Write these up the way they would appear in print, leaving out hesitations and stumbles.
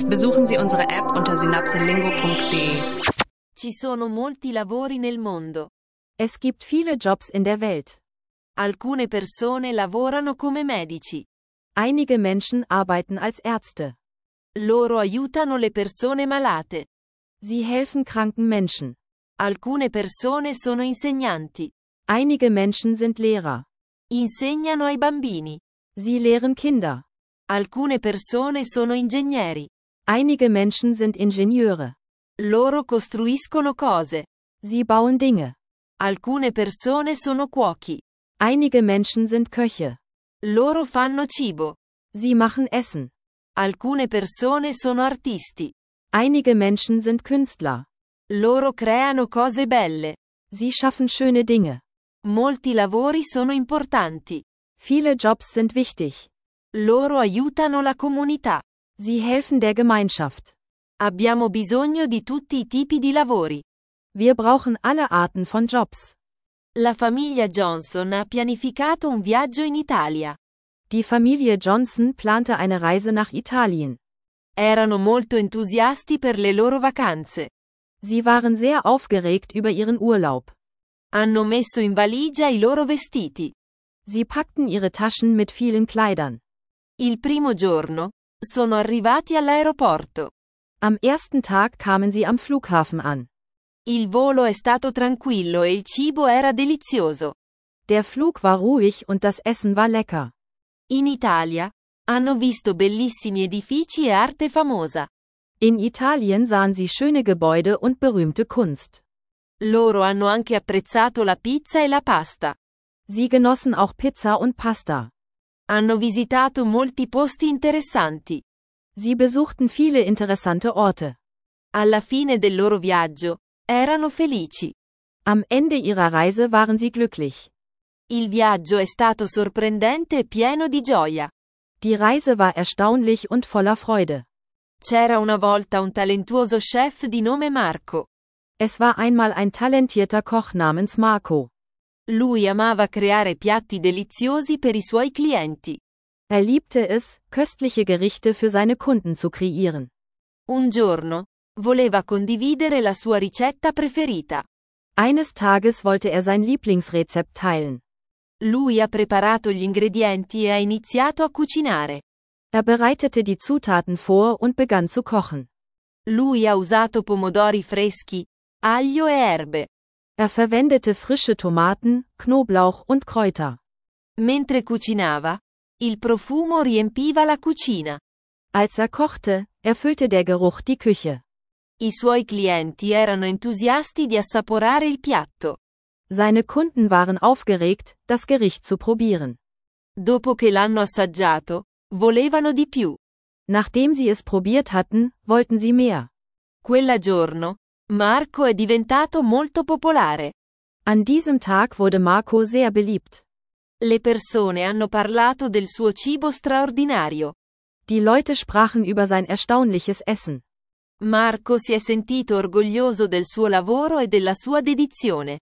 Besuchen Sie unsere App unter synapselingo.de. Ci sono molti lavori nel mondo. Es gibt viele Jobs in der Welt. Alcune persone lavorano come medici. Einige Menschen arbeiten als Ärzte. Loro aiutano le persone malate. Sie helfen kranken Menschen. Alcune persone sono insegnanti. Einige Menschen sind Lehrer. Insegnano ai bambini. Sie lehren Kinder. Alcune persone sono ingegneri. Einige Menschen sind Ingenieure. Loro costruiscono cose. Sie bauen Dinge. Alcune persone sono cuochi. Einige Menschen sind Köche. Loro fanno cibo. Sie machen Essen. Alcune persone sono artisti. Einige Menschen sind Künstler. Loro creano cose belle. Sie schaffen schöne Dinge. Molti lavori sono importanti. Viele Jobs sind wichtig. Loro aiutano la comunità. Sie helfen der Gemeinschaft. Abbiamo bisogno di tutti i tipi di lavori. Wir brauchen alle Arten von Jobs. La famiglia Johnson ha pianificato un viaggio in Italia. Die Familie Johnson plante eine Reise nach Italien. Erano molto entusiasti per le loro vacanze. Sie waren sehr aufgeregt über ihren Urlaub. Hanno messo in valigia i loro vestiti. Sie packten ihre Taschen mit vielen Kleidern. Il primo giorno, sono arrivati all'aeroporto. Am ersten Tag kamen sie am Flughafen an. Il volo è stato tranquillo e il cibo era delizioso. Der Flug war ruhig und das Essen war lecker. In Italia, hanno visto bellissimi edifici e arte famosa. In Italien sahen sie schöne Gebäude und berühmte Kunst. Loro hanno anche apprezzato la pizza e la pasta. Sie genossen auch Pizza und Pasta. Hanno visitato molti posti interessanti. Sie besuchten viele interessante Orte. Alla fine del loro viaggio, erano felici. Am Ende ihrer Reise waren sie glücklich. Il viaggio è stato sorprendente e pieno di gioia. Die Reise war erstaunlich und voller Freude. C'era una volta un talentuoso chef di nome Marco. Es war einmal ein talentierter Koch namens Marco. Lui amava creare piatti deliziosi per i suoi clienti. Er liebte es, köstliche Gerichte für seine Kunden zu kreieren. Un giorno, voleva condividere la sua ricetta preferita. Eines Tages wollte er sein Lieblingsrezept teilen. Lui ha preparato gli ingredienti e ha iniziato a cucinare. Er bereitete die Zutaten vor und begann zu kochen. Lui ha usato pomodori freschi, aglio e erbe. Er verwendete frische Tomaten, Knoblauch und Kräuter. Mentre cucinava, il profumo riempiva la cucina. Als er kochte, erfüllte der Geruch die Küche. I suoi clienti erano entusiasti di assaporare il piatto. Seine Kunden waren aufgeregt, das Gericht zu probieren. Dopo che l'hanno assaggiato, volevano di più. Nachdem sie es probiert hatten, wollten sie mehr. Quella giorno, Marco è diventato molto popolare. An diesem Tag wurde Marco sehr beliebt. Le persone hanno parlato del suo cibo straordinario. Die Leute sprachen über sein erstaunliches Essen. Marco si è sentito orgoglioso del suo lavoro e della sua dedizione.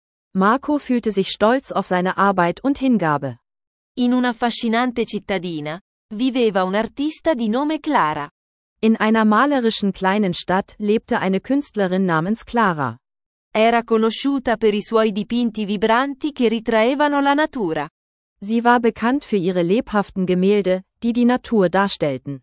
Marco fühlte sich stolz auf seine Arbeit und Hingabe. In una affascinante cittadina, viveva un artista di nome Clara. In einer malerischen kleinen Stadt lebte eine Künstlerin namens Clara. Era conosciuta per i suoi dipinti vibranti che ritraevano la natura. Sie war bekannt für ihre lebhaften Gemälde, die die Natur darstellten.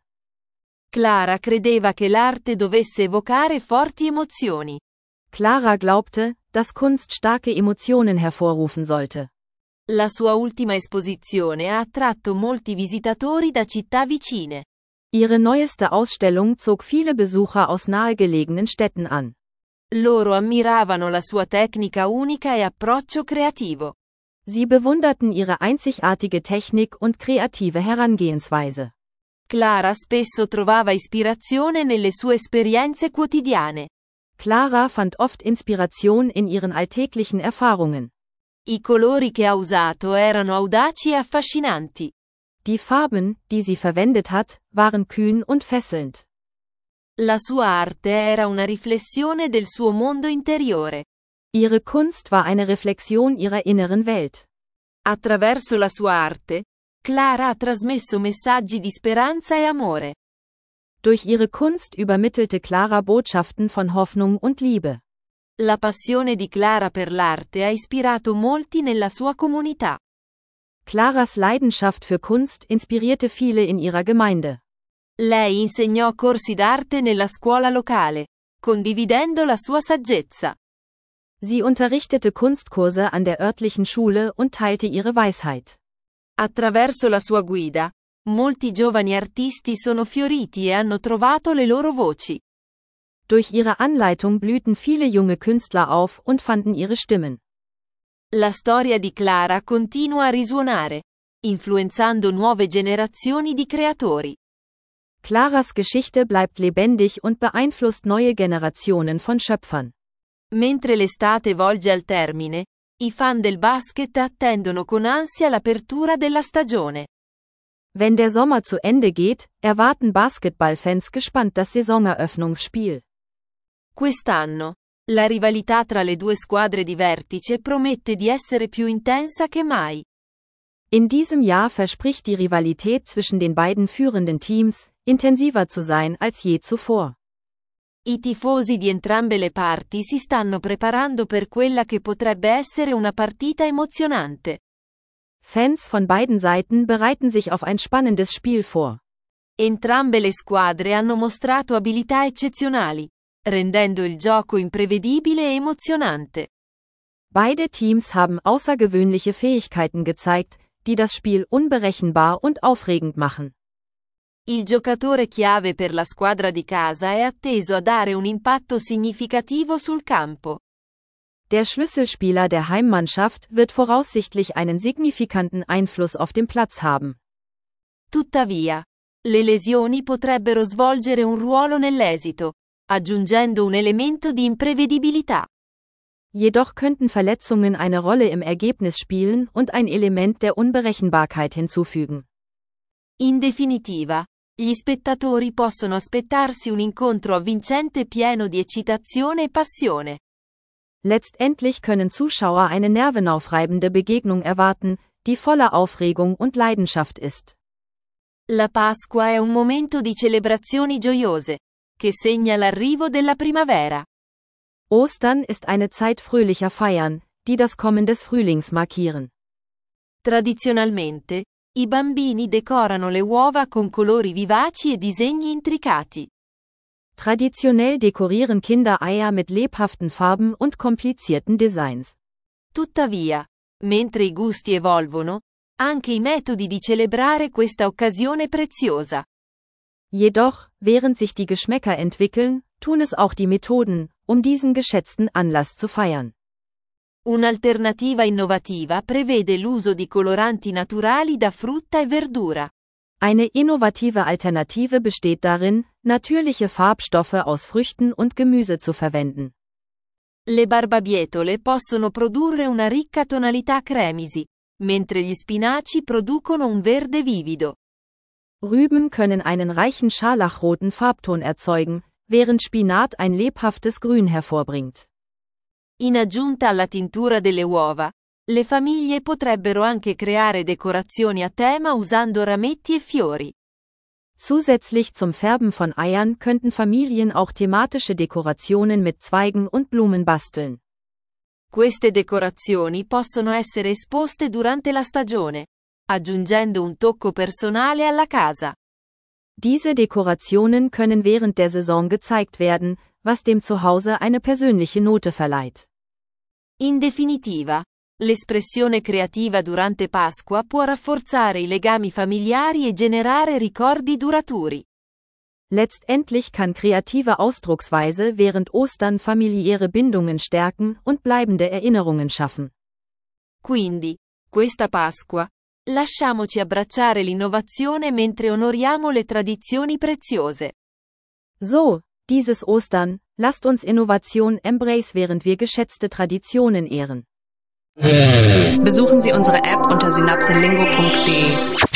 Clara credeva che l'arte dovesse evocare forti emozioni. Clara glaubte, dass Kunst starke Emotionen hervorrufen sollte. La sua ultima esposizione ha attratto molti visitatori da città vicine. Ihre neueste Ausstellung zog viele Besucher aus nahegelegenen Städten an. Loro ammiravano la sua tecnica unica e approccio creativo. Sie bewunderten ihre einzigartige Technik und kreative Herangehensweise. Clara spesso trovava ispirazione nelle sue esperienze quotidiane. Clara fand oft Inspiration in ihren alltäglichen Erfahrungen. I colori che ha usato erano audaci e affascinanti. Die Farben, die sie verwendet hat, waren kühn und fesselnd. La sua arte era una riflessione del suo mondo interiore. Ihre Kunst war eine Reflexion ihrer inneren Welt. Attraverso la sua arte, Clara ha trasmesso messaggi di speranza e amore. Durch ihre Kunst übermittelte Clara Botschaften von Hoffnung und Liebe. La passione di Clara per l'arte ha ispirato molti nella sua comunità. Claras Leidenschaft für Kunst inspirierte viele in ihrer Gemeinde. Lei insegnò corsi d'arte nella scuola locale, condividendo la sua saggezza. Sie unterrichtete Kunstkurse an der örtlichen Schule und teilte ihre Weisheit. Attraverso la sua guida, molti giovani artisti sono fioriti e hanno trovato le loro voci. Durch ihre Anleitung blühten viele junge Künstler auf und fanden ihre Stimmen. La storia di Clara continua a risuonare, influenzando nuove generazioni di creatori. Claras Geschichte bleibt lebendig und beeinflusst neue Generationen von Schöpfern. Mentre l'estate volge al termine, i fan del basket attendono con ansia l'apertura della stagione. Wenn der Sommer zu Ende geht, erwarten Basketballfans gespannt das Saisoneröffnungsspiel. Quest'anno, la rivalità tra le due squadre di vertice promette di essere più intensa che mai. In diesem Jahr verspricht die Rivalität zwischen den beiden führenden Teams, intensiver zu sein als je zuvor. I tifosi di entrambe le parti si stanno preparando per quella che potrebbe essere una partita emozionante. Fans von beiden Seiten bereiten sich auf ein spannendes Spiel vor. Entrambe le squadre hanno mostrato abilità eccezionali, rendendo il gioco imprevedibile e emozionante. Beide Teams haben außergewöhnliche Fähigkeiten gezeigt, die das Spiel unberechenbar und aufregend machen. Il giocatore chiave per la squadra di casa è atteso a dare un impatto significativo sul campo. Der Schlüsselspieler der Heimmannschaft wird voraussichtlich einen signifikanten Einfluss auf dem Platz haben. Tuttavia, le lesioni potrebbero svolgere un ruolo nell'esito, aggiungendo un elemento di imprevedibilità. Jedoch könnten Verletzungen eine Rolle im Ergebnis spielen und ein Element der Unberechenbarkeit hinzufügen. In definitiva, gli spettatori possono aspettarsi un incontro avvincente pieno di eccitazione e passione. Letztendlich können Zuschauer eine nervenaufreibende Begegnung erwarten, die voller Aufregung und Leidenschaft ist. La Pasqua è un momento di celebrazioni gioiose, che segna l'arrivo della primavera. Ostern ist eine Zeit fröhlicher Feiern, die das Kommen des Frühlings markieren. Tradizionalmente, i bambini decorano le uova con colori vivaci e disegni intricati. Traditionell dekorieren Kinder Eier mit lebhaften Farben und komplizierten Designs. Tuttavia, mentre i gusti evolvono, anche i metodi di celebrare questa occasione preziosa. Jedoch, während sich die Geschmäcker entwickeln, tun es auch die Methoden, um diesen geschätzten Anlass zu feiern. Un'alternativa innovativa prevede l'uso di coloranti naturali da frutta e verdura. Eine innovative Alternative besteht darin, natürliche Farbstoffe aus Früchten und Gemüse zu verwenden. Le barbabietole possono produrre una ricca tonalità cremisi, mentre gli spinaci producono un verde vivido. Rüben können einen reichen scharlachroten Farbton erzeugen, während Spinat ein lebhaftes Grün hervorbringt. In aggiunta alla tintura delle uova, le famiglie potrebbero anche creare decorazioni a tema usando rametti e fiori. Zusätzlich zum Färben von Eiern könnten Familien auch thematische Dekorationen mit Zweigen und Blumen basteln. Queste decorazioni possono essere esposte durante la stagione, aggiungendo un tocco personale alla casa. Diese Dekorationen können während der Saison gezeigt werden, was dem Zuhause eine persönliche Note verleiht. In definitiva, l'espressione creativa durante Pasqua può rafforzare i legami familiari e generare ricordi duraturi. Letztendlich kann kreative Ausdrucksweise während Ostern familiäre Bindungen stärken und bleibende Erinnerungen schaffen. Quindi, questa Pasqua, lasciamoci abbracciare l'innovazione mentre onoriamo le tradizioni preziose. So, dieses Ostern, lasst uns Innovation embrace, während wir geschätzte Traditionen ehren. Besuchen Sie unsere App unter synapselingo.de.